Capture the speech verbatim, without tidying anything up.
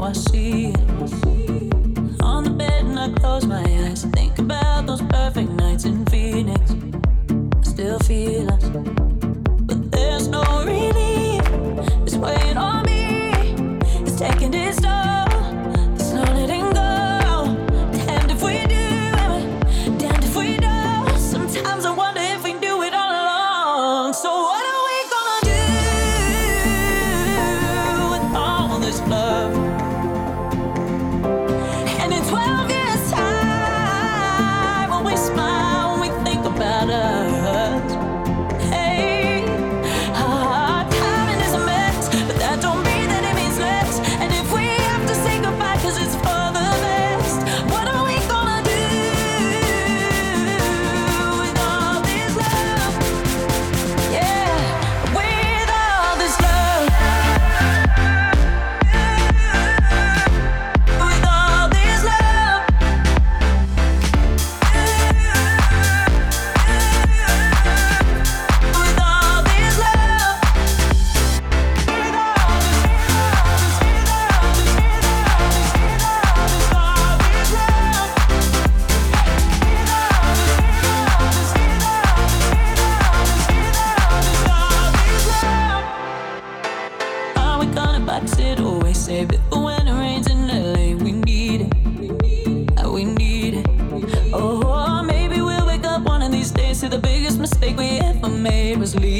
I see it. On the bed and I close my eyes, think about those perfect nights in Phoenix. I still feel us, but there's no relief. It's weighing on me, it's taking its toll. There's no letting go. Damned if we do, damned if we don't. Sometimes I wonder if we do it all along. So what are we gonna do with all this love? And in twelve years time, when we smile, when we think about us, hey, our timing is a mess, but that don't mean that it means less. And if we have to say goodbye cause it's for the best, what are we gonna do with all this love? Yeah, with all this love, with all this love, with all this love, with all Are we gonna box it away? Save it for when it rains in L A. We need it. Uh, We need it. Oh, maybe we'll wake up one of these days to the biggest mistake we ever made was leaving.